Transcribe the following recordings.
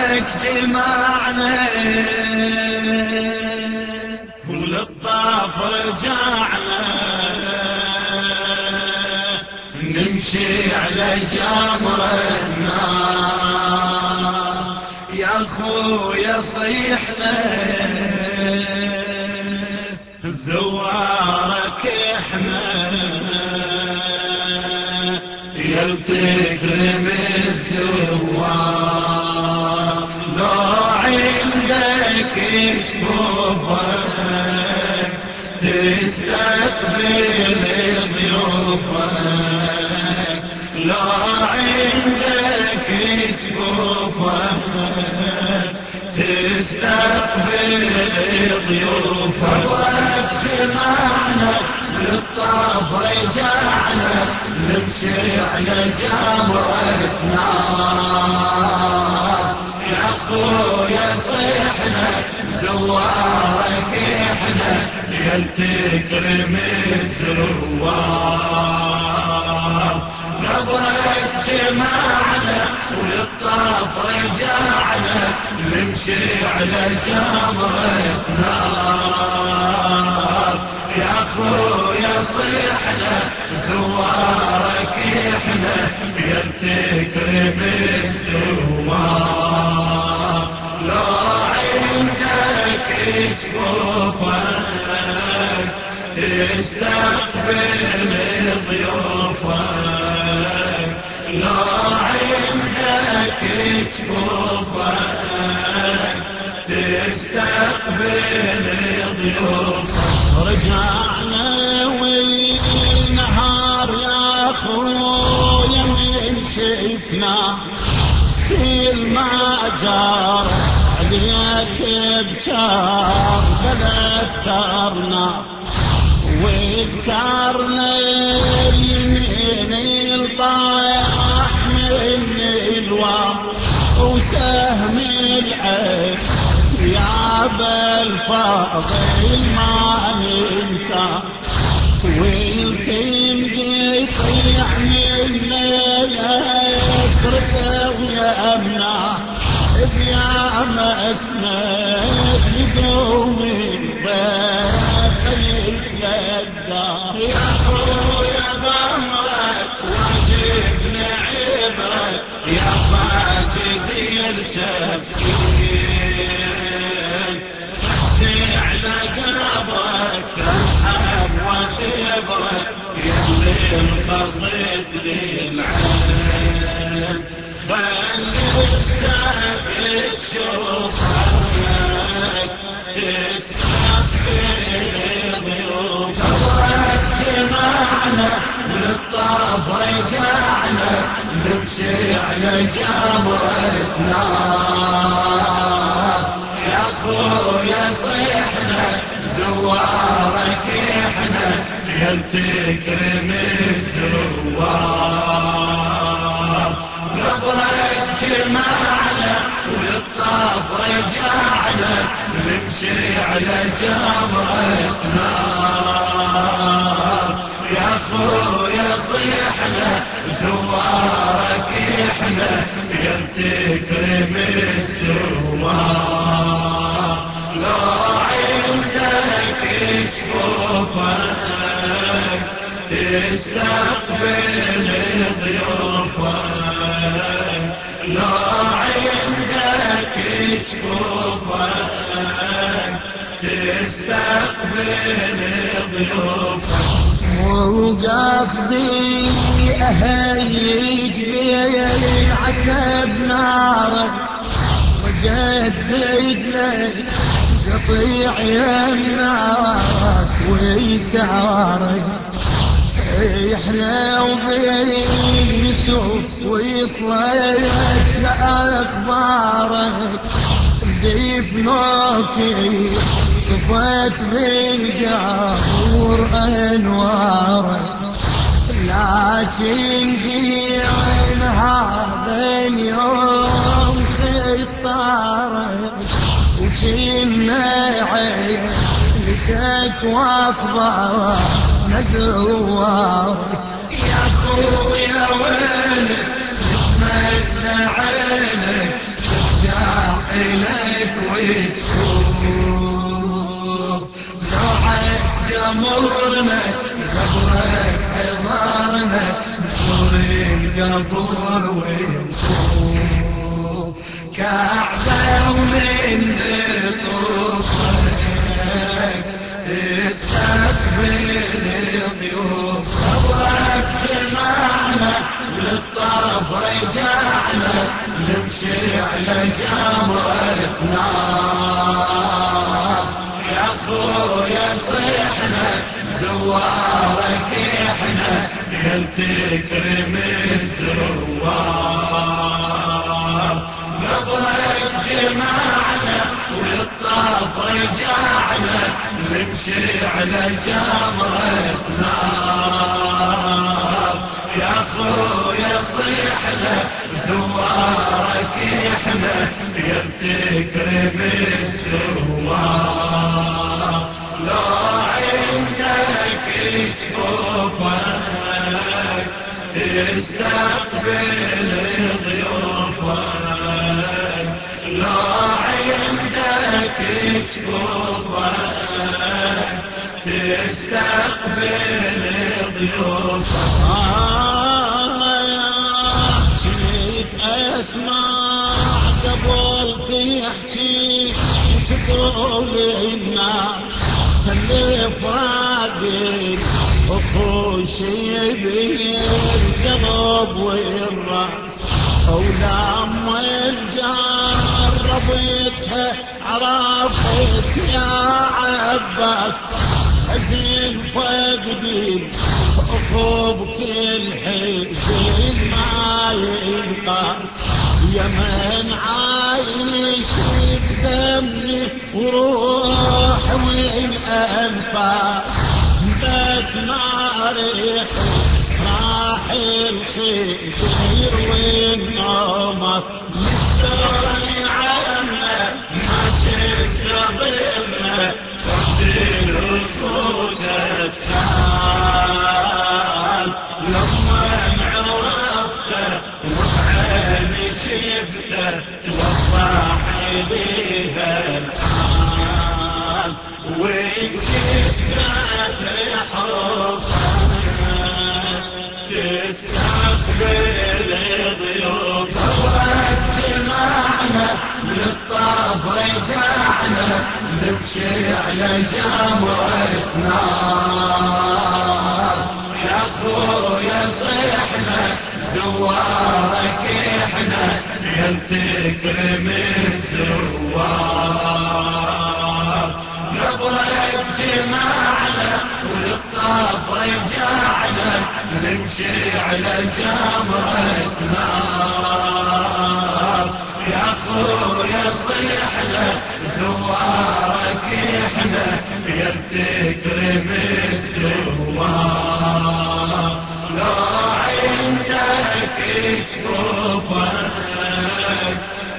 قبرك جمعنا وللطاف رجعنا نمشي على جمرتنا يا خويا صيحنا زوارك احنا يلتقي بالزوار لو عندك شوفك تستقبل ضيوفك لو عندك شوفك تستقبل ضيوفك جمعنا للطاف رجعنا نمشي على جمرتنا يا خويا صيحنا زوارك احنا يلتكرم الزوار قبرك جمعنا وللطاف رجعنا نمشي على جمرتنا يا خويا صيحنا زوارك احنا يلتكرم الزوار لو عندك جفوفك تستقبل ضيوفك لو عندك جفوفك تستقبل ضيوفك رجعنا والنهار يا خويا من شفنا كل ما جار عليك بكار بذكرنا وذكرنا اليمين الطاح من الوار وسهم العين يا بالفاضل ما ننسى والكل يطيع منا يسرته ويمنع بيا مسند يقوم الضيف يتلقى يا خويا ضمرك واجبنا عبرك يا فاجد التفكير حتى على قبرك الحب وخبرك يلي انقصت للعين خليتك تشوفك تستقبل ضيوفك قبرك جمعنا للطاف رجعنا نمشي على جمرتنا يا خويا صيحنا زوارك احنا يلتكرم الزوار قبرك جمعنا وللطاف رجعنا نمشي على جمرتنا يا خويا صيحنا زوارك احنا يلتكرم الزوار لو عندك شوفك تستقبل ضيوفك لو عندك شوفك تستقبل ضيوفك وقصدي أهيج بالعتب نارك وجدد لك قطيع يمناك ويسارك يحلى وبيسوف ويصلك لأخبارك ضيف نوكي طفت بالقبور أنوارك لكن جيعان هذا اليوم خطارك وكنا عينك واصبع نزوارك يا خويا وينك من عينك لك وتشوف لوحة جمرنا قبرك حضرنا نزور القبر ونشوف كعبة ومن طوفك تستقبل الضيوف قبرك جمعنا للطرف رجعنا نمشي على جمرة نار يا خويا صحنا زوارك احنا قل تكرم الزوار قبرك جمعنا وللطرف رجعنا نمشي على جمرة نار يا خويا صحنا زوارك احنا يا تكرم الزوار لو عندك جفوفك تستقبل ضيوفك لو عندك جفوفك تستقبل ضيوفك كيف اسمع قبل تحكي وتقول الناس اللي فاقد اخوشي بالقلب والراس ولما جربتها عرفت يا عباس حزين فقدي اخو بكل حزن ما ينقاس يا من عايش بدمي وروح والانفاس بس ما ريحي راح الخير والنومس مستغني عنه ما شفت ضمه فقد الوفوس التال لما عرفته وبعيني شفته توضح بيها الحال وإن كنت حرصك تستقبل ضيوف قبرك جمعنا للطرف رجعنا نمشي على جمرة نار يا خويا صحنا زوارك احنا قل تكرم الزوار قبرك جمعنا وللطرف رجعنا نمشي على جمرة نار يا خويا صحنا زوارك احنا يا تكرم الزوار لو عندك جفوفك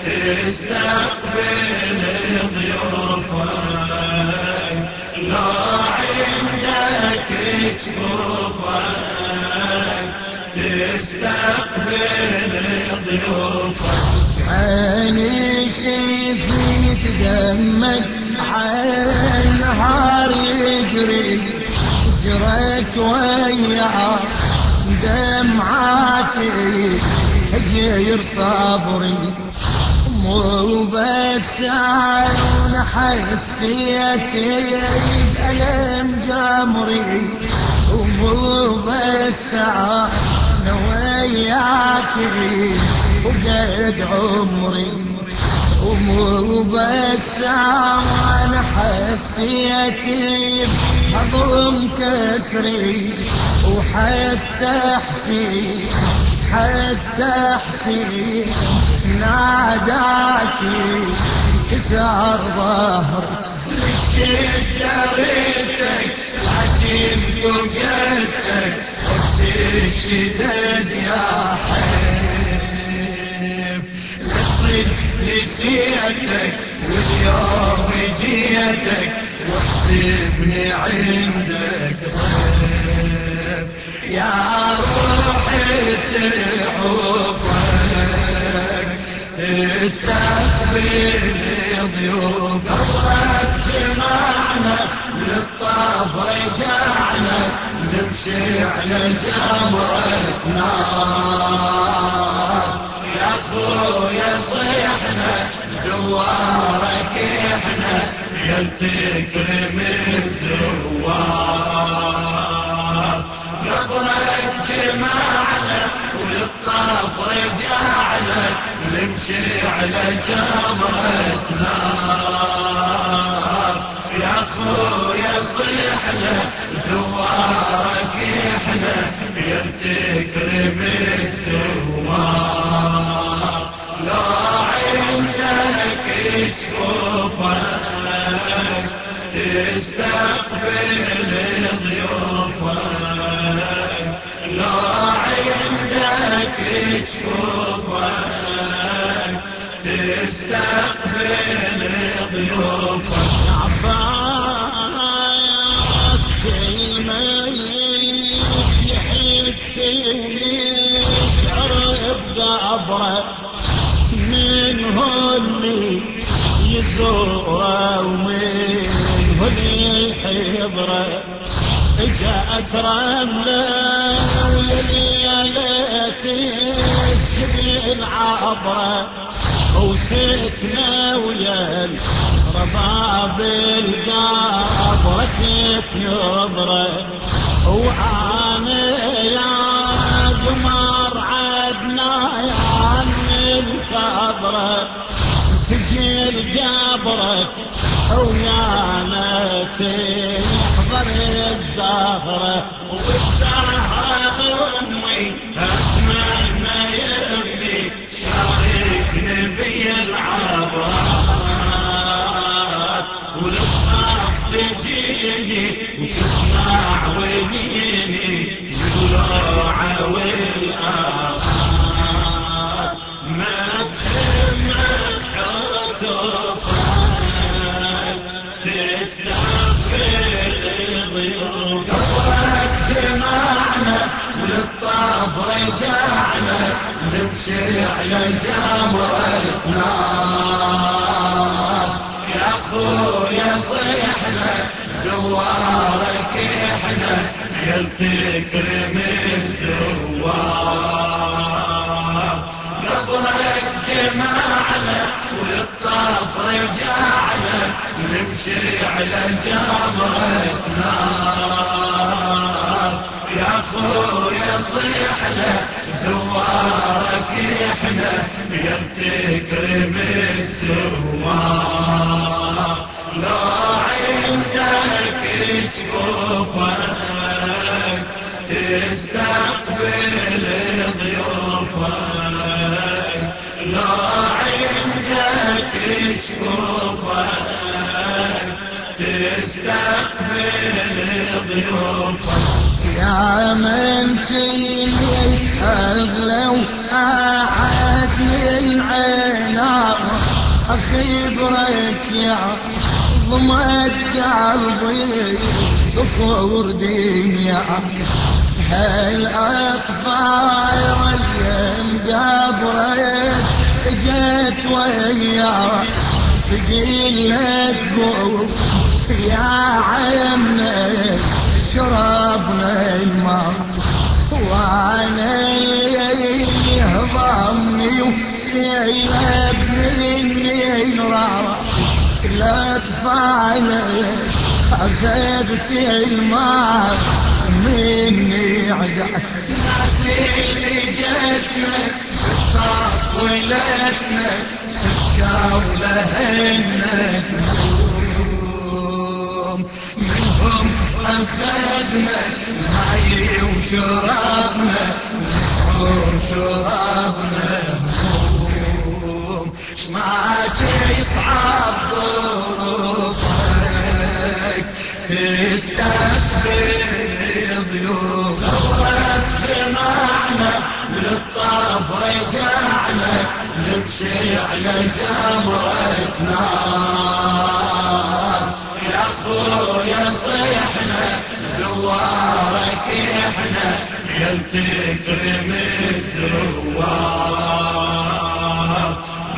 تستقبل ضيوفك لو عندك جفوفك تستقبل ضيوفك عيني شفت دمك عالنهار يجري جريت وياه دمعاتي غير صبري مو بس عيون حسيتي بألم جمري ومو بس عيون وياكي وقد عمري ومو بس عن حسيتي بحضن كسري وحتى حسين ناداكي كسر ظهري للشدة ريتك عجيب وقتك وقت الشدد يا حيف لطيت نسيتك واليوم جيتك واحسبني عندك ضيف يا روحي تعوفك تستقبل ضيوف. قبرك جمعنا للطاف رجعنا نمشي على جمرة نار. يا خويا صيحنا زوارك احنا يا تكرم الزوار. قبرك جمعنا وللطاف رجعنا نمشي على جمرة نار. يا خويا صيحنا زوارك احنا يا تكرم الزوار. لو عندك جكوفك تستقبل ضيوفك. لو عندك جكوفك تستقبل ضيوفك. عباس كل ميت يحس ويشعر بقبره منه اللي يزوره ومنه اللي يحضره. جاءت رملة وليلة تسكن العبرة وسكنة ويا رباب القبر ينظره. وعاني يا قمر عدنا يا من الخضره تجي لقبرك ويانا تحضر الزهرة. والزهرة أمي أتمنى يبني شاركني بالعبرات. وللطاف تجيني وتسمع وديني باللوعة والآهات. ما تهمك عطوفك تستقبل ضيوف. قبرك جمعنا وللطاف رجعنا نمشي على جمرة نار. يا خويا صيحنا زوارك احنا يا تكرم الزوار. قبرك جمعنا وللطاف رجعنا نمشي على جمرة نار. يا خويا صيحنا زوارك احنا يا تكرم الزوار. لو عندك جكوفك تستقبل ضيوفك. لو عندك جكوفك تستقبل ضيوفك. يا من تيلي أغلى وأعز من عينار أخبرك يا ضمد قلبي ظفور دنيا. هالأطفال ريم جابرت جت وياك تقيل لك قوم يا عيني شربنا الماء. وانا يهضمني وسيلك مني نرى الاطفال اخذت الماء مني عدت. ناسيني جتنا بالطاق ولتنا سكة ولهنا نجوم. منهم أخذنا المعي وشربنا والسحور شربنا هموم. ما تصعب ظروفك تستقبل ضيوف. قبرك جمعنا وللطاف رجعنا نمشي على جمرة نار. يا خويا صيحنا زوارك احنا يا تكرم الزوار.